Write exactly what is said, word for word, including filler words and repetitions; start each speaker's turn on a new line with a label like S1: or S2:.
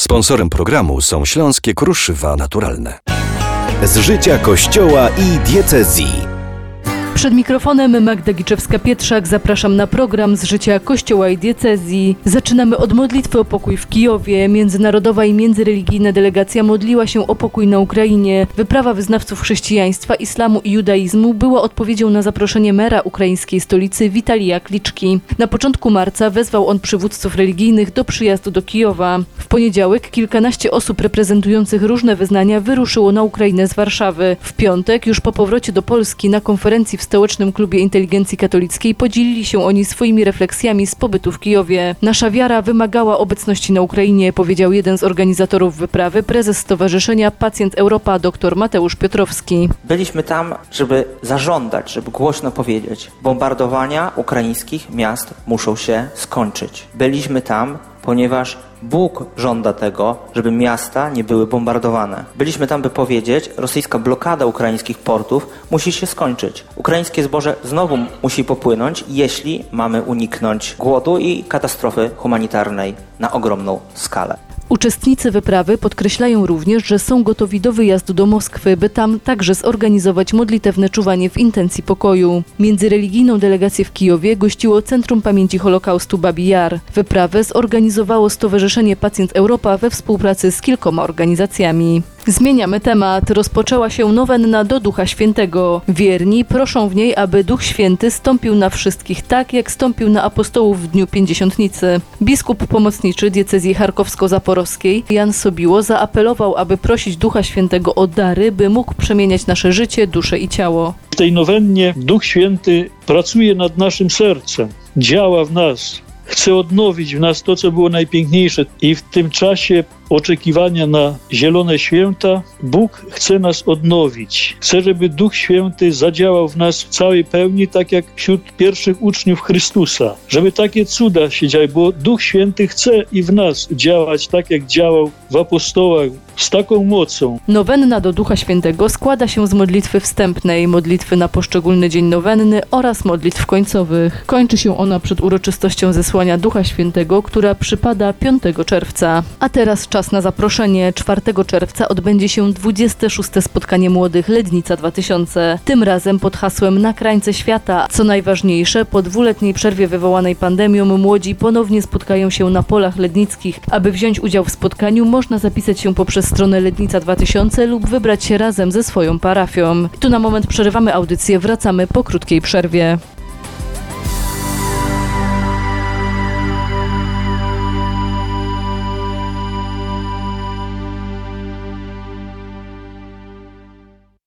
S1: Sponsorem programu są Śląskie Kruszywa Naturalne. Z życia Kościoła i diecezji.
S2: Przed mikrofonem Magda Giczewska-Pietrzak. Zapraszam na program z życia Kościoła i diecezji. Zaczynamy od modlitwy o pokój w Kijowie. Międzynarodowa i międzyreligijna delegacja modliła się o pokój na Ukrainie. Wyprawa wyznawców chrześcijaństwa, islamu i judaizmu była odpowiedzią na zaproszenie mera ukraińskiej stolicy Witalija Kliczki. Na początku marca wezwał on przywódców religijnych do przyjazdu do Kijowa. W poniedziałek kilkanaście osób reprezentujących różne wyznania wyruszyło na Ukrainę z Warszawy. W piątek, już po powrocie do Polski, na konferencji w Stołecznym Klubie Inteligencji Katolickiej podzielili się oni swoimi refleksjami z pobytu w Kijowie. Nasza wiara wymagała obecności na Ukrainie, powiedział jeden z organizatorów wyprawy, prezes Stowarzyszenia Pacjent Europa dr Mateusz Piotrowski.
S3: Byliśmy tam, żeby zażądać, żeby głośno powiedzieć: bombardowania ukraińskich miast muszą się skończyć. Byliśmy tam, ponieważ Bóg żąda tego, żeby miasta nie były bombardowane. Byliśmy tam, by powiedzieć: rosyjska blokada ukraińskich portów musi się skończyć. Ukraińskie zboże znowu musi popłynąć, jeśli mamy uniknąć głodu i katastrofy humanitarnej na ogromną skalę.
S2: Uczestnicy wyprawy podkreślają również, że są gotowi do wyjazdu do Moskwy, by tam także zorganizować modlitewne czuwanie w intencji pokoju. Międzyreligijną delegację w Kijowie gościło Centrum Pamięci Holokaustu Babi Jar. Wyprawę zorganizowało Stowarzyszenie Pacjent Europa we współpracy z kilkoma organizacjami. Zmieniamy temat. Rozpoczęła się nowenna do Ducha Świętego. Wierni proszą w niej, aby Duch Święty stąpił na wszystkich tak, jak stąpił na apostołów w dniu Pięćdziesiątnicy. Biskup pomocniczy diecezji charkowsko-zaporowskiej Jan Sobiło zaapelował, aby prosić Ducha Świętego o dary, by mógł przemieniać nasze życie, duszę i ciało.
S4: W tej nowennie Duch Święty pracuje nad naszym sercem, działa w nas. Chce odnowić w nas to, co było najpiękniejsze, i w tym czasie oczekiwania na zielone święta Bóg chce nas odnowić. Chce, żeby Duch Święty zadziałał w nas w całej pełni, tak jak wśród pierwszych uczniów Chrystusa. Żeby takie cuda się działy, bo Duch Święty chce i w nas działać tak, jak działał w apostołach, z taką mocą.
S2: Nowenna do Ducha Świętego składa się z modlitwy wstępnej, modlitwy na poszczególny dzień nowenny oraz modlitw końcowych. Kończy się ona przed uroczystością zesłania Ducha Świętego, która przypada piątego czerwca. A teraz czas na zaproszenie. czwartego czerwca odbędzie się dwudzieste szóste spotkanie młodych Lednica dwa tysiące. Tym razem pod hasłem Na krańce świata. Co najważniejsze, po dwuletniej przerwie wywołanej pandemią młodzi ponownie spotkają się na polach lednickich. Aby wziąć udział w spotkaniu, można zapisać się poprzez stronę Lednica dwa tysiące lub wybrać się razem ze swoją parafią. Tu na moment przerywamy audycję, wracamy po krótkiej przerwie.